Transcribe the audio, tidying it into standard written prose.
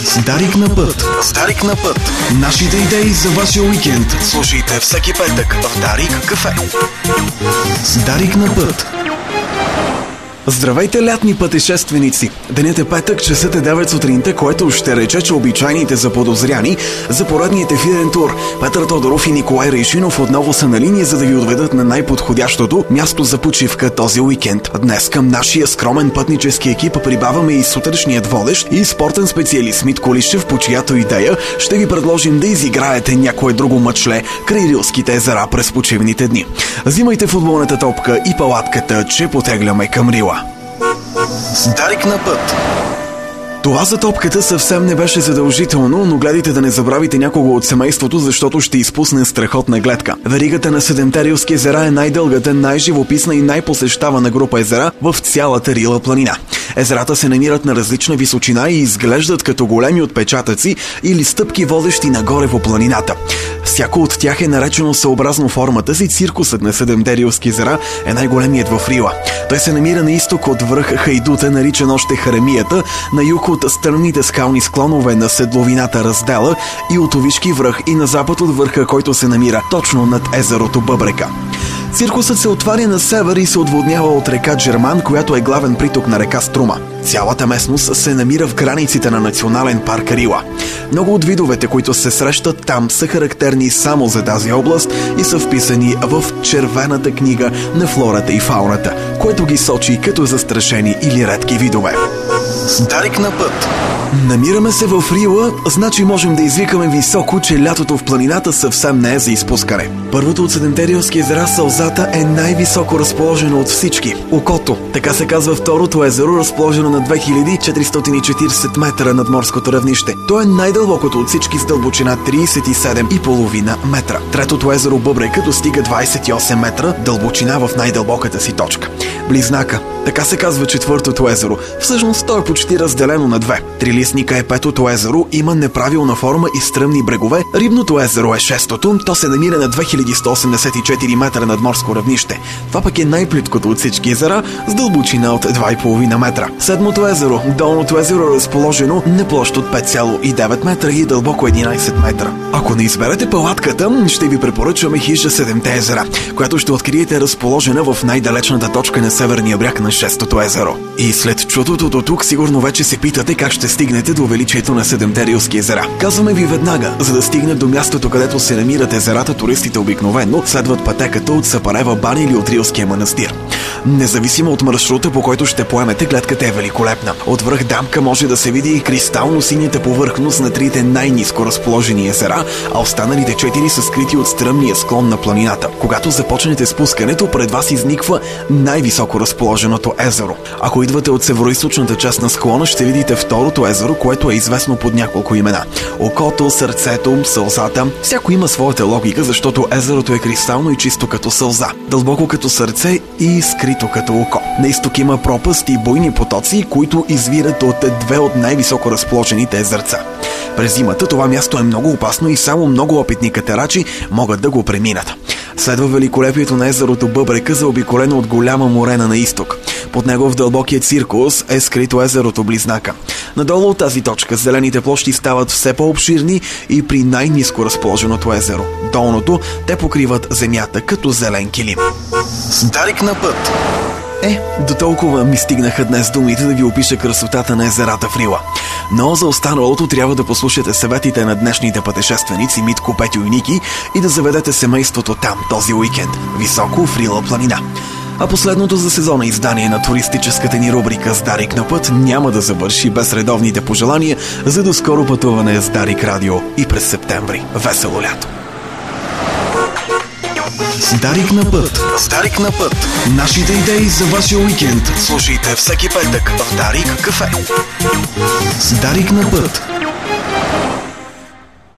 С Дарик на път. С Дарик на път. Нашите идеи за вашия уикенд слушайте всеки петък в Дарик кафе. С Дарик на път. Здравейте, лятни пътешественици! Денят е петък, часът е 9 сутринта, което ще рече, че обичайните заподозряни за поредният ефирен тур Петър Тодоров и Николай Райшинов отново са на линия, за да ви отведат на най-подходящото място за почивка този уикенд. Днес към нашия скромен пътнически екип прибавяме и сутрешният водещ и спортен специалист Митко Лишев, по чиято идея ще ви предложим да изиграете някое друго мъчле край Рилските езера през почивните дни. Взимайте футболната топка и палатката, че потегляме към Рила. С Дарик на път. Това за топката съвсем не беше задължително, но гледайте да не забравите някого от семейството, защото ще изпусне страхотна гледка. Веригата на седемте Рилски езера е най-дългата, най-живописна и най-посещавана група езера в цялата Рила планина. Езерата се намират на различна височина и изглеждат като големи отпечатъци или стъпки, водещи нагоре по планината. Всяко от тях е наречено съобразно формата си. Циркусът на седемте Рилски езера е най-големият в Рила. Той се намира на изток от връх Хайдута, наричан още Харемията, на юг от странните скални склонове на седловината Раздела и от Овишки връх, и на запад от върха, който се намира точно над езерото Бъбрека. Циркусът се отваря на север и се отводнява от река Джерман, която е главен приток на река Струма. Цялата местност се намира в границите на национален парк Рила. Много от видовете, които се срещат там, са характерни само за тази област и са вписани в червената книга на флората и фауната, което ги сочи като застрашени или редки видове. С Дарик на път. Намираме се в Рила, значи можем да извикаме високо, че лятото в планината съвсем не е за изпускане. Първото от седемте Рилски езера, Сълзата, е най-високо разположено от всички. Окото, така се казва второто езеро, разположено на 2440 метра над морското равнище. То е най-дълбокото от всички с дълбочина 37,5 метра. Третото езеро Бъбрека достига 28 метра дълбочина в най-дълбоката си точка. Близнака, така се казва четвъртото езеро. Всъщност то е почти разделено на две. Трилистника е петото езеро, има неправилна форма и стръмни брегове. Рибното езеро е шестото, то се намира на 2184 метра над морско равнище. Това пък е най-плиткото от всички езера с дълбочина от 2,5 метра. Седмото езеро, Долното езеро, е разположено на площ от 5,9 метра и дълбоко 11 метра. Ако не изберете палатката, ще ви препоръчваме хижа Седемте езера, която ще откриете разположена в най-далечната точка на северния бряг на шестото езеро. И след чутото до тук сигурно вече се питате как ще стигнете до величието на седемте Рилски езера. Казваме ви веднага, за да стигнат до мястото, където се намират езерата, туристите обикновено следват пътеката от Сапарева баня или от Рилския манастир. Независимо от маршрута, по който ще поемете, гледката е великолепна. От връх Дамка може да се види и кристално синята повърхност на трите най-ниско разположени езера, а останалите 4 са скрити от стръмния склон на планината. Когато започнете спускането, пред вас изниква най-високо разположеното езеро. Ако идвате от североизточната част на склона, ще видите второто езеро, което е известно под няколко имена. Окото, Сърцето, Сълзата. Всяко има своята логика, защото езерото е кристално и чисто като сълза, дълбоко като сърце и скрито като око. На изток има пропаст и буйни потоци, които извират от две от най-високо разположените езерца. През зимата това място е много опасно и само много опитни катерачи могат да го преминат. Следва великолепието на езерото Бъбрека, заобиколено от голяма морена на изток. Под него в дълбокия циркус е скрито езерото Близнака. Надолу от тази точка зелените площи стават все по-обширни и при най-ниско разположеното езеро, Долното, те покриват земята като зелен килим. С Дарик на път. До толкова ми стигнаха днес думите да ви опиша красотата на езерата в Рила. Но за останалото трябва да послушате съветите на днешните пътешественици Митко, Петю и Ники и да заведете семейството там този уикенд, високо в Рила планина. А последното за сезона издание на туристическата ни рубрика с Дарик на път няма да завърши без редовните пожелания за доскоро пътуване с Дарик Радио и през септември. Весело лято! С Дарик на път. С Дарик на път. Нашите идеи за вашия уикенд слушайте всеки петък в Дарик кафе. С Дарик на път.